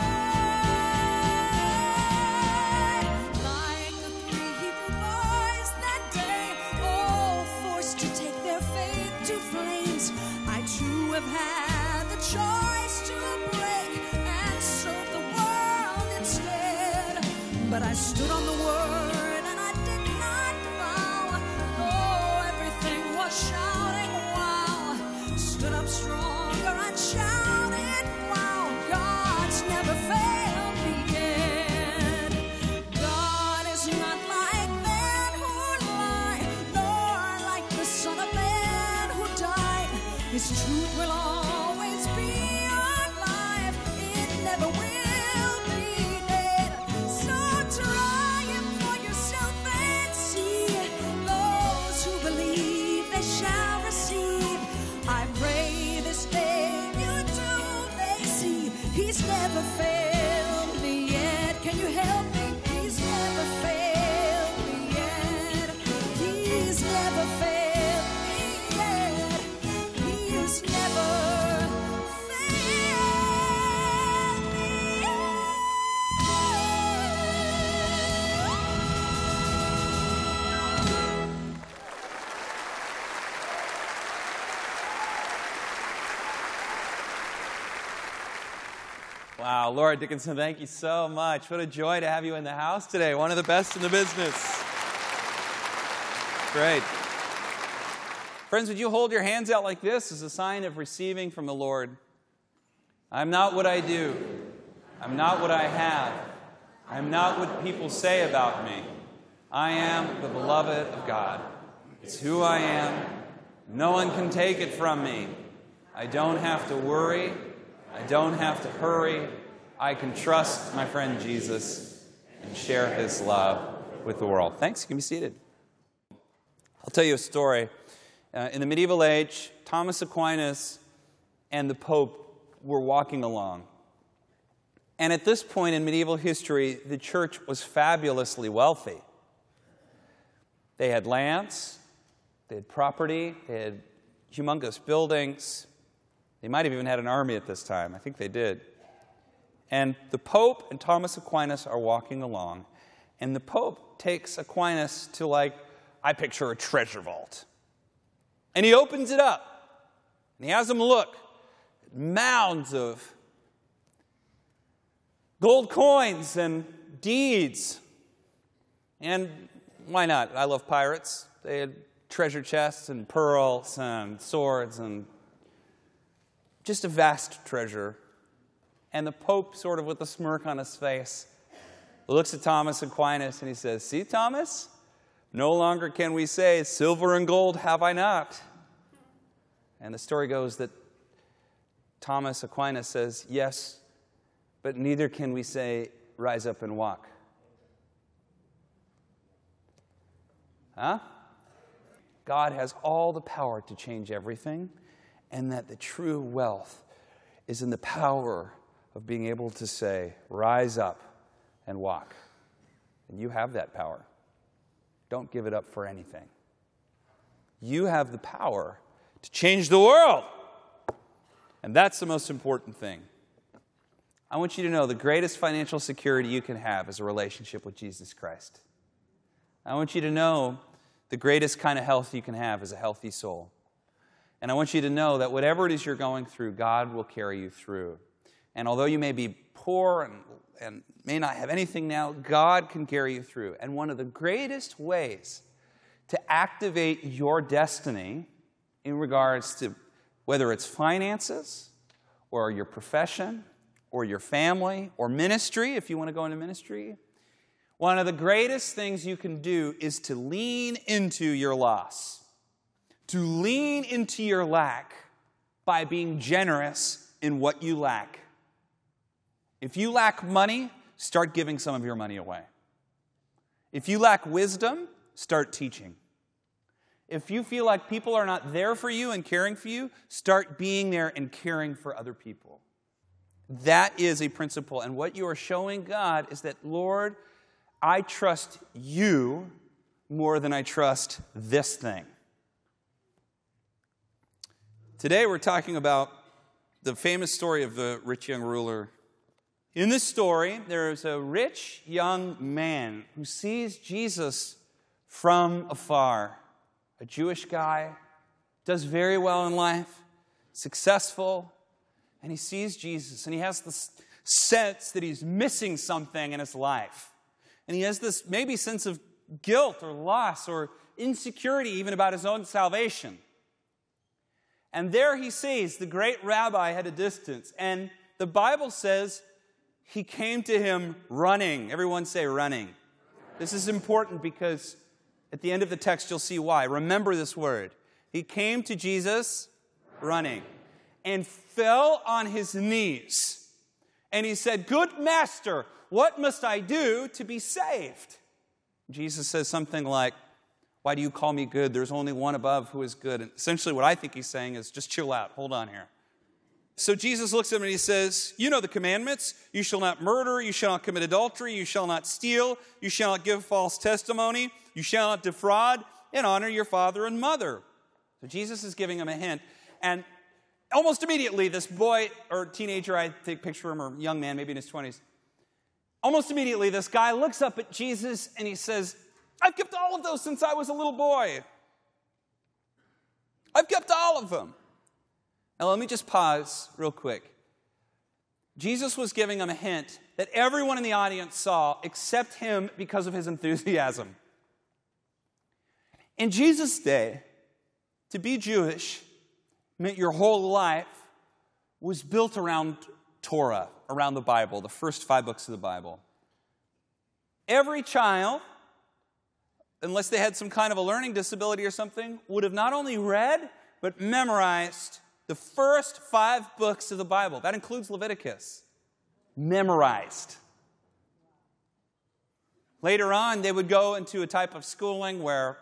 night. Like the 3 Hebrew boys that day, all forced to take their faith to flames, I too have had the choice to break and serve the world instead. But I stood on the word and I did not bow. Though everything was shouting wow, stood up stronger and shouted wow. God's never failed me yet. God is not like men who lie, nor like the Son of Man who died. His truth will always be alive. It never will be dead. So try him for yourself and see. Those who believe, they shall receive. I pray this day you too may see. He's never failed me yet. Can you help me? He's never failed me yet. He's never failed me yet. He's never failed me yet. Wow, Laura Dickinson, thank you so much. What a joy to have you in the house today. One of the best in the business. Great. Friends, would you hold your hands out like this as a sign of receiving from the Lord? I'm not what I do. I'm not what I have. I'm not what people say about me. I am the beloved of God. It's who I am. No one can take it from me. I don't have to worry. I don't have to hurry. I can trust my friend Jesus and share his love with the world. Thanks. You can be seated. I'll tell you a story. In the medieval age, Thomas Aquinas and the Pope were walking along. And at this point in medieval history, the church was fabulously wealthy. They had lands, they had property, they had humongous buildings. They might have even had an army at this time. I think they did. And the Pope and Thomas Aquinas are walking along. And the Pope takes Aquinas to, I picture a treasure vault. And he opens it up. And he has him look at mounds of gold coins and deeds. And why not? I love pirates. They had treasure chests and pearls and swords and just a vast treasure. And the Pope, sort of with a smirk on his face, looks at Thomas Aquinas and he says, "See, Thomas, no longer can we say, 'Silver and gold have I not.'" And the story goes that Thomas Aquinas says, "Yes, but neither can we say, 'Rise up and walk.'" Huh? God has all the power to change everything, and that the true wealth is in the power of being able to say, "Rise up and walk." And you have that power. Don't give it up for anything. You have the power to change the world. And that's the most important thing. I want you to know the greatest financial security you can have is a relationship with Jesus Christ. I want you to know the greatest kind of health you can have is a healthy soul. And I want you to know that whatever it is you're going through, God will carry you through. And although you may be poor and may not have anything now, God can carry you through. And one of the greatest ways to activate your destiny in regards to whether it's finances or your profession or your family or ministry, if you want to go into ministry, one of the greatest things you can do is to lean into your loss, to lean into your lack by being generous in what you lack. If you lack money, start giving some of your money away. If you lack wisdom, start teaching. If you feel like people are not there for you and caring for you, start being there and caring for other people. That is a principle. And what you are showing God is that, Lord, I trust you more than I trust this thing. Today we're talking about the famous story of the rich young ruler. In this story, there is a rich young man who sees Jesus from afar. A Jewish guy, does very well in life, successful, and he sees Jesus, and he has this sense that he's missing something in his life. And he has this maybe sense of guilt or loss or insecurity even about his own salvation. And there he sees the great rabbi at a distance, and the Bible says he came to him running. Everyone say running. This is important because at the end of the text, you'll see why. Remember this word. He came to Jesus running and fell on his knees. And he said, "Good master, what must I do to be saved?" Jesus says something like, "Why do you call me good? There's only one above who is good." And essentially what I think he's saying is, just chill out. Hold on here. So Jesus looks at him and he says, "You know the commandments. You shall not murder. You shall not commit adultery. You shall not steal. You shall not give false testimony. You shall not defraud, and honor your father and mother." So Jesus is giving him a hint. And almost immediately, this boy or teenager, I take a picture of him, or young man, maybe in his 20s. Almost immediately, this guy looks up at Jesus and he says, "I've kept all of those since I was a little boy. I've kept all of them." Now, let me just pause real quick. Jesus was giving him a hint that everyone in the audience saw except him because of his enthusiasm. In Jesus' day, to be Jewish meant your whole life was built around Torah, around the Bible, the first 5 books of the Bible. Every child, unless they had some kind of a learning disability or something, would have not only read, but memorized the first 5 books of the Bible. That includes Leviticus. Memorized. Later on, they would go into a type of schooling where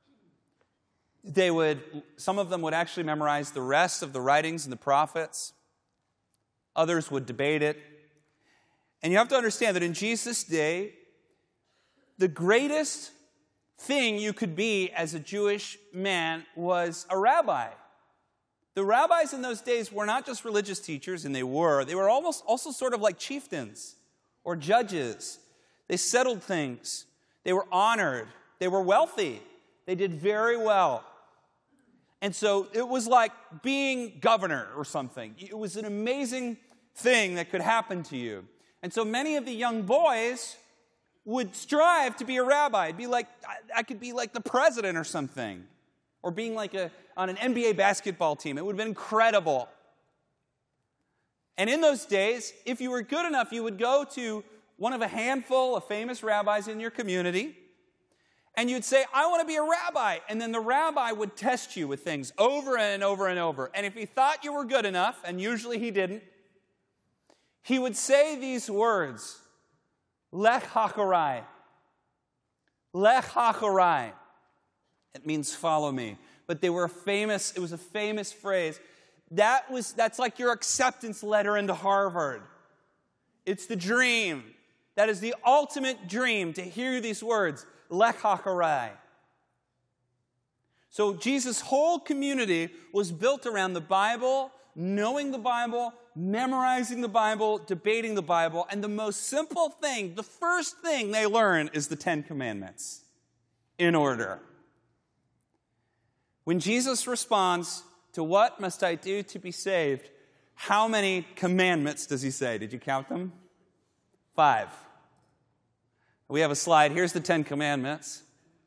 some of them would actually memorize the rest of the writings and the prophets. Others would debate it. And you have to understand that in Jesus' day, the greatest thing you could be as a Jewish man was a rabbi. The rabbis in those days were not just religious teachers, and they were almost also sort of like chieftains or judges. They settled things. They were honored. They were wealthy. They did very well. And so it was like being governor or something. It was an amazing thing that could happen to you. And so many of the young boys would strive to be a rabbi. It'd be like, I could be like the president or something. Or being like on an NBA basketball team. It would have been incredible. And in those days, if you were good enough, you would go to one of a handful of famous rabbis in your community, and you'd say, "I want to be a rabbi." And then the rabbi would test you with things over and over and over. And if he thought you were good enough, and usually he didn't, he would say these words, "Lech hacharai." Lech hacharai. It means follow me. But it was a famous phrase. That's like your acceptance letter into Harvard. It's the dream. That is the ultimate dream, to hear these words, Lech hacharai. So Jesus' whole community was built around the Bible, knowing the Bible, memorizing the Bible, debating the Bible, and the most simple thing, the first thing they learn is the 10 Commandments in order. When Jesus responds to what must I do to be saved, how many commandments does he say? Did you count them? 5. We have a slide. Here's the 10 Commandments.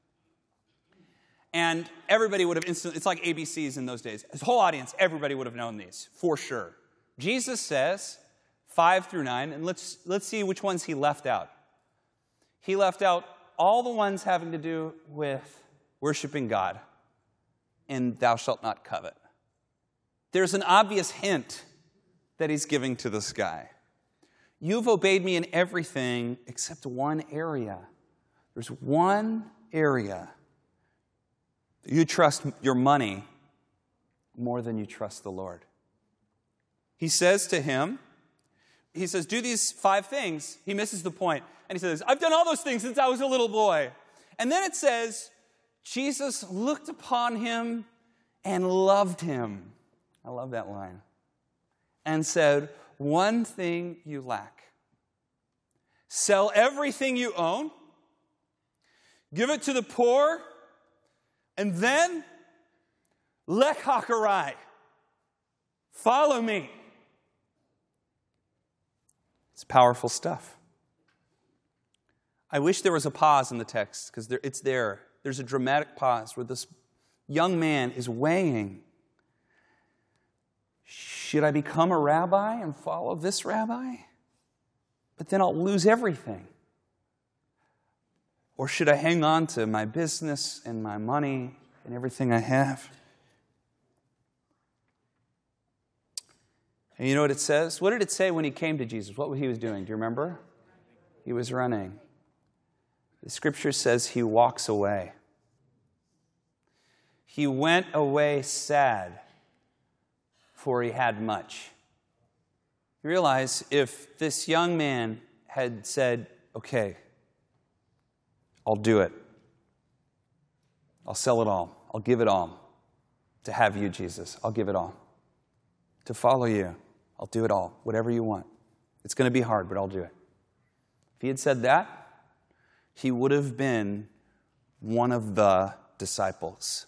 And everybody would have instantly, it's like ABCs in those days. This whole audience, everybody would have known these, for sure. Jesus says 5 through 9, and let's see which ones he left out. He left out all the ones having to do with worshiping God, and thou shalt not covet. There's an obvious hint that he's giving to this guy. You've obeyed me in everything except one area. There's one area. You trust your money more than you trust the Lord. He says to him, do these 5 things. He misses the point. And he says, I've done all those things since I was a little boy. And then it says, Jesus looked upon him and loved him. I love that line. And said, one thing you lack. Sell everything you own. Give it to the poor. And then, lech hakarai, follow me. It's powerful stuff. I wish there was a pause in the text, because it's there. There's a dramatic pause where this young man is weighing, should I become a rabbi and follow this rabbi? But then I'll lose everything. Or should I hang on to my business and my money and everything I have? And you know what it says? What did it say when he came to Jesus? What he was doing? Do you remember? He was running. The scripture says he walks away. He went away sad, for he had much. You realize if this young man had said, okay, I'll do it. I'll sell it all. I'll give it all. To have you, Jesus, I'll give it all. To follow you, I'll do it all. Whatever you want. It's going to be hard, but I'll do it. If he had said that, he would have been one of the disciples.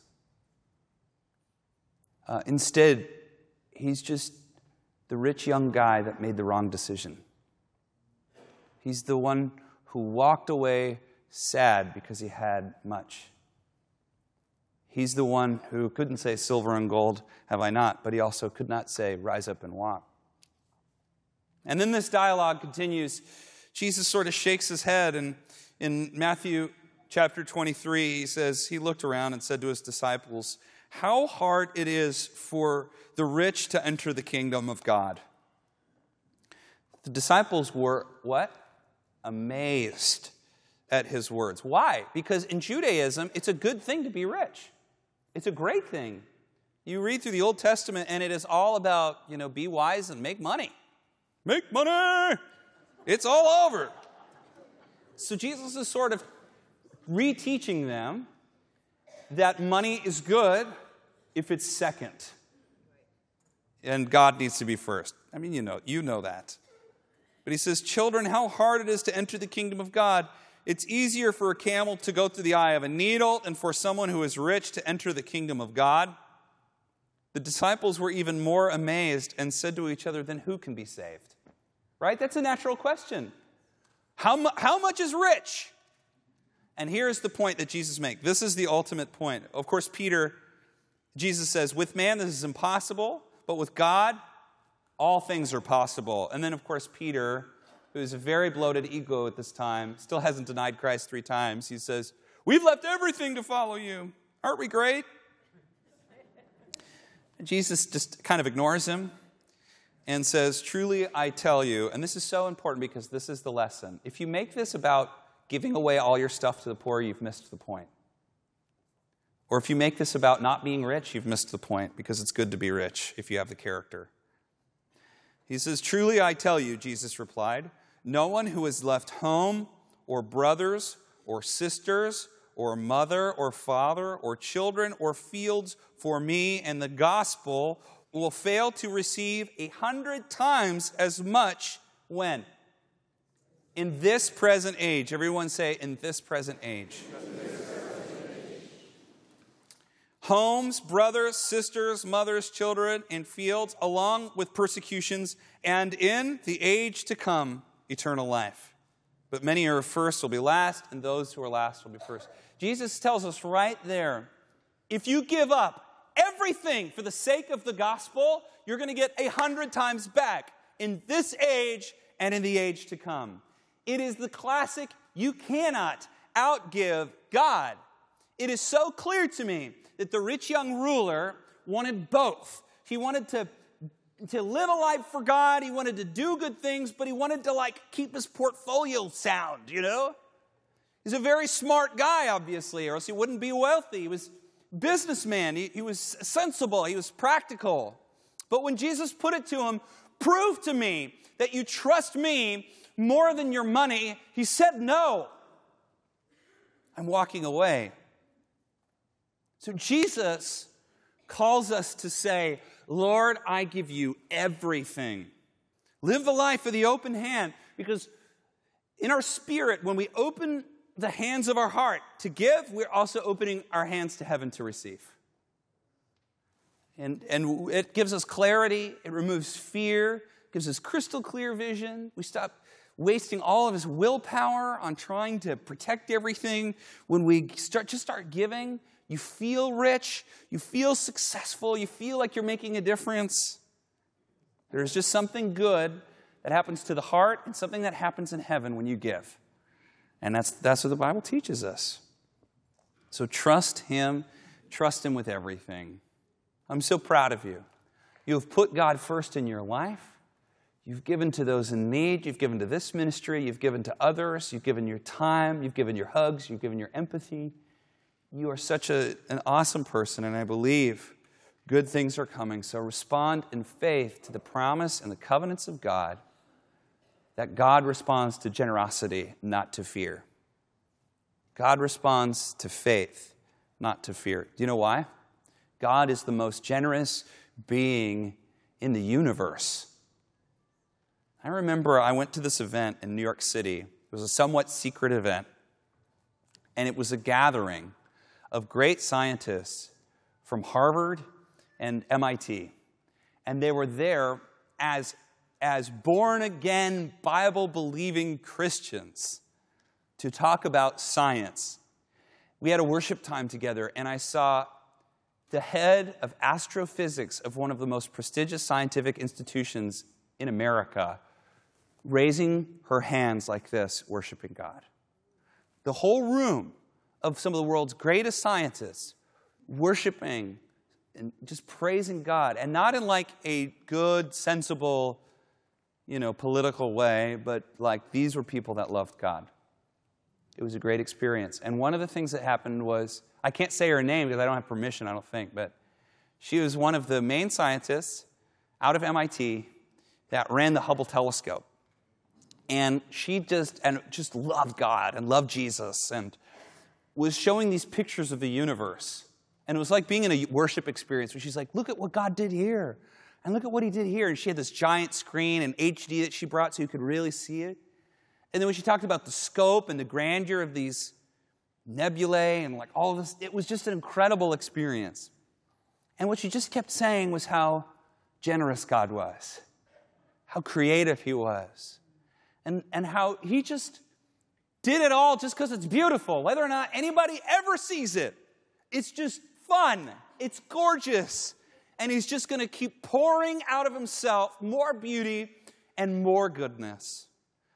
Instead, he's just the rich young guy that made the wrong decision. He's the one who walked away sad because he had much. He's the one who couldn't say, silver and gold have I not, but he also could not say, rise up and walk. And then this dialogue continues. Jesus sort of shakes his head, and in Matthew chapter 23, he says, he looked around and said to his disciples, how hard it is for the rich to enter the kingdom of God. The disciples were, what? Amazed at his words. Why? Because in Judaism, it's a good thing to be rich. It's a great thing. You read through the Old Testament, and it is all about, be wise and make money. Make money! It's all over. So Jesus is sort of reteaching them that money is good if it's second. And God needs to be first. I mean, you know that. But he says, children, how hard it is to enter the kingdom of God. It's easier for a camel to go through the eye of a needle than for someone who is rich to enter the kingdom of God. The disciples were even more amazed and said to each other, then who can be saved? Right? That's a natural question. How much is rich? And here's the point that Jesus makes. This is the ultimate point. Of course, Jesus says, with man this is impossible, but with God, all things are possible. And then, of course, Peter, who is a very bloated ego at this time, still hasn't denied Christ 3 times. He says, we've left everything to follow you. Aren't we great? And Jesus just kind of ignores him and says, truly I tell you, and this is so important because this is the lesson. If you make this about giving away all your stuff to the poor, you've missed the point. Or if you make this about not being rich, you've missed the point because it's good to be rich if you have the character. He says, truly I tell you, Jesus replied, no one who has left home or brothers or sisters or mother or father or children or fields for me and the gospel will fail to receive 100 times as much when? In this present age. Everyone say, in this present age. Homes, brothers, sisters, mothers, children, and fields, along with persecutions, and in the age to come, eternal life. But many who are first will be last, and those who are last will be first. Jesus tells us right there, if you give up everything for the sake of the gospel, you're going to get 100 times back in this age and in the age to come. It is the classic, you cannot outgive God. It is so clear to me that the rich young ruler wanted both. He wanted to live a life for God. He wanted to do good things, but he wanted to keep his portfolio sound, you know? He's a very smart guy, obviously, or else he wouldn't be wealthy. He was a businessman. He was sensible. He was practical. But when Jesus put it to him, prove to me that you trust me more than your money, he said no. I'm walking away. So Jesus calls us to say, Lord, I give you everything. Live the life of the open hand, because in our spirit, when we open the hands of our heart to give, we're also opening our hands to heaven to receive. And it gives us clarity, it removes fear, gives us crystal clear vision. We stop wasting all of his willpower on trying to protect everything. When we start giving, you feel rich, you feel successful, you feel like you're making a difference. There's just something good that happens to the heart and something that happens in heaven when you give. And that's what the Bible teaches us. So trust him with everything. I'm so proud of you. You have put God first in your life. You've given to those in need. You've given to this ministry. You've given to others. You've given your time. You've given your hugs. You've given your empathy. You are such an awesome person, and I believe good things are coming. So respond in faith to the promise and the covenants of God, that God responds to generosity, not to fear. God responds to faith, not to fear. Do you know why? God is the most generous being in the universe. I remember I went to this event in New York City. It was a somewhat secret event, and it was a gathering of great scientists from Harvard and MIT. And they were there as born-again, Bible-believing Christians to talk about science. We had a worship time together, and I saw the head of astrophysics of one of the most prestigious scientific institutions in America raising her hands like this, worshiping God. The whole room of some of the world's greatest scientists worshiping and just praising God, and not in like a good, sensible, political way, but like these were people that loved God. It was a great experience. And one of the things that happened was, I can't say her name because I don't have permission, I don't think, but she was one of the main scientists out of MIT that ran the Hubble telescope. And she just loved God and loved Jesus and was showing these pictures of the universe. And it was like being in a worship experience where she's like, look at what God did here. And look at what he did here. And she had this giant screen and HD that she brought so you could really see it. And then when she talked about the scope and the grandeur of these nebulae and like all of this, it was just an incredible experience. And what she just kept saying was how generous God was, how creative he was, and how he just did it all just because it's beautiful, whether or not anybody ever sees it. It's just fun. It's gorgeous. And he's just going to keep pouring out of himself more beauty and more goodness.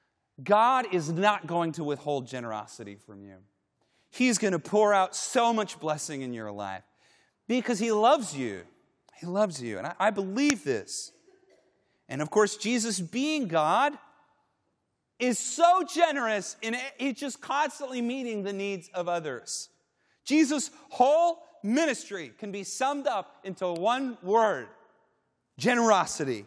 God is not going to withhold generosity from you. He's going to pour out so much blessing in your life because he loves you. He loves you. And I believe this. And of course, Jesus being God is so generous in he's just constantly meeting the needs of others. Jesus' whole ministry can be summed up into one word: generosity.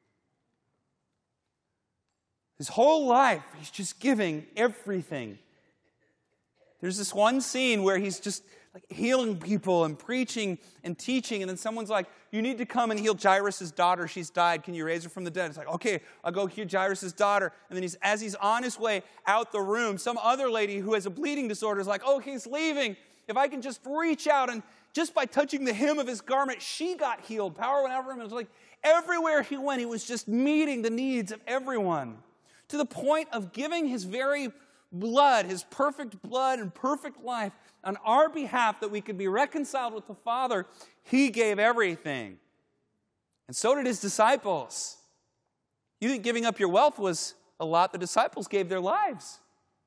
His whole life, he's just giving everything. There's this one scene where he's just like healing people and preaching and teaching, and then someone's like, you need to come and heal Jairus' daughter. She's died. Can you raise her from the dead? It's like, okay, I'll go heal Jairus' daughter. And then as he's on his way out the room, some other lady who has a bleeding disorder is like, oh, he's leaving. If I can just reach out, and just by touching the hem of his garment, she got healed. Power went out of him. It was like everywhere he went, he was just meeting the needs of everyone, to the point of giving his very blood, his perfect blood and perfect life on our behalf that we could be reconciled with the Father, he gave everything. And so did his disciples. You think giving up your wealth was a lot? The disciples gave their lives.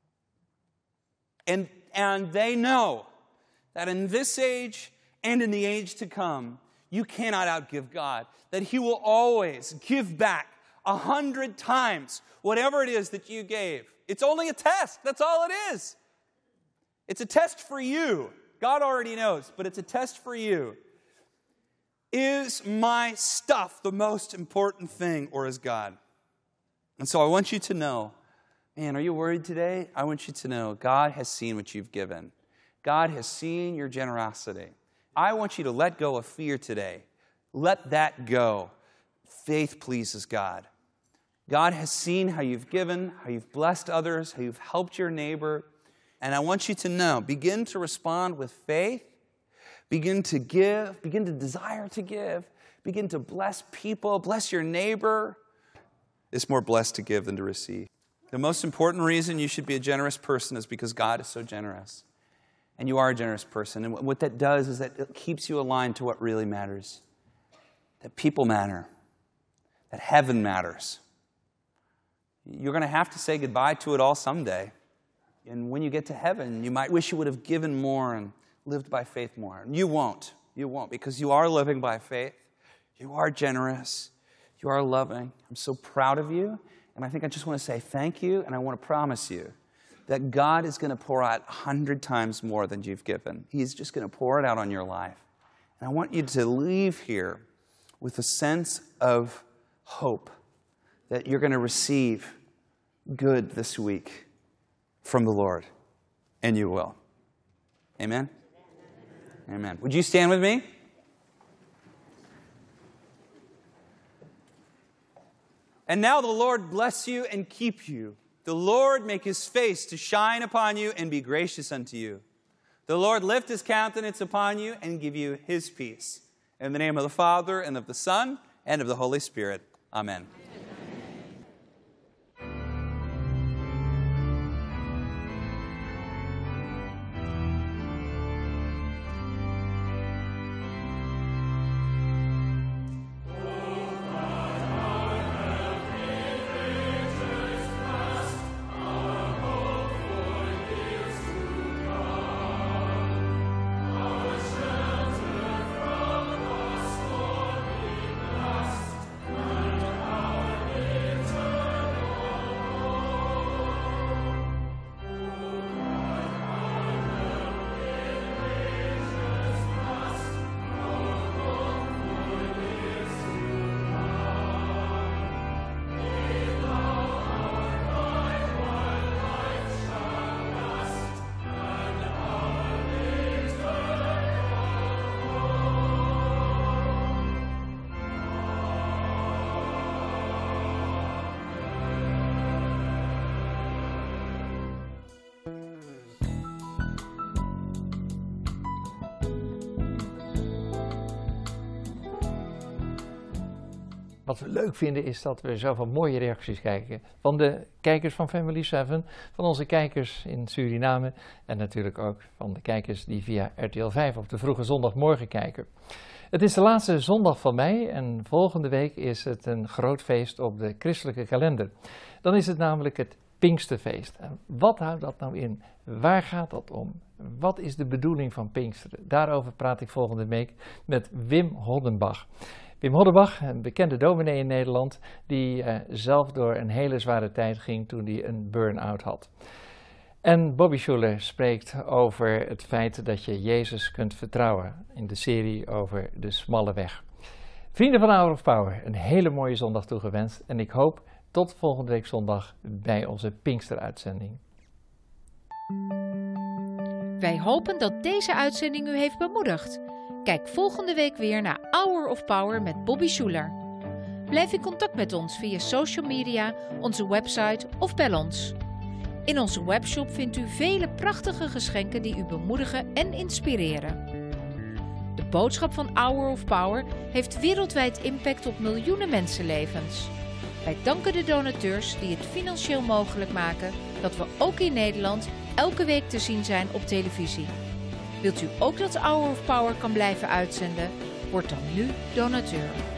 And they know that in this age and in the age to come, you cannot outgive God. That he will always give back 100 times whatever it is that you gave. It's only a test. That's all it is. It's a test for you. God already knows, but it's a test for you. Is my stuff the most important thing, or is God? And so I want you to know, man, are you worried today? I want you to know God has seen what you've given. God has seen your generosity. I want you to let go of fear today. Let that go. Faith pleases God. God has seen how you've given, how you've blessed others, how you've helped your neighbor. And I want you to know, begin to respond with faith. Begin to give. Begin to desire to give. Begin to bless people. Bless your neighbor. It's more blessed to give than to receive. The most important reason you should be a generous person is because God is so generous. And you are a generous person. And what that does is that it keeps you aligned to what really matters. That people matter. That heaven matters. You're going to have to say goodbye to it all someday. And when you get to heaven, you might wish you would have given more and lived by faith more. And you won't. You won't, because you are living by faith. You are generous. You are loving. I'm so proud of you. And I think I just want to say thank you. And I want to promise you that God is going to pour out 100 times more than you've given. He's just going to pour it out on your life. And I want you to leave here with a sense of hope that you're going to receive good this week from the Lord. And you will. Amen? Amen. Would you stand with me? And now the Lord bless you and keep you. The Lord make his face to shine upon you and be gracious unto you. The Lord lift his countenance upon you and give you his peace. In the name of the Father, and of the Son, and of the Holy Spirit. Amen. Wat we leuk vinden is dat we zoveel mooie reacties krijgen. Van de kijkers van Family 7, van onze kijkers in Suriname en natuurlijk ook van de kijkers die via RTL 5 op de vroege zondagmorgen kijken. Het is de laatste zondag van mei en volgende week is het een groot feest op de christelijke kalender. Dan is het namelijk het Pinksterfeest. En wat houdt dat nou in? Waar gaat dat om? Wat is de bedoeling van Pinksteren? Daarover praat ik volgende week met Wim Hoddenbach. Wim Hoddenbach, een bekende dominee in Nederland, die zelf door een hele zware tijd ging toen hij een burn-out had. En Bobby Schuller spreekt over het feit dat je Jezus kunt vertrouwen in de serie over de smalle weg. Vrienden van Hour of Power, een hele mooie zondag toegewenst en ik hoop tot volgende week zondag bij onze Pinksteruitzending. Wij hopen dat deze uitzending u heeft bemoedigd. Kijk volgende week weer naar Hour of Power met Bobby Schuller. Blijf in contact met ons via social media, onze website of bel ons. In onze webshop vindt u vele prachtige geschenken die u bemoedigen en inspireren. De boodschap van Hour of Power heeft wereldwijd impact op miljoenen mensenlevens. Wij danken de donateurs die het financieel mogelijk maken dat we ook in Nederland elke week te zien zijn op televisie. Wilt u ook dat Hour of Power kan blijven uitzenden? Word dan nu donateur.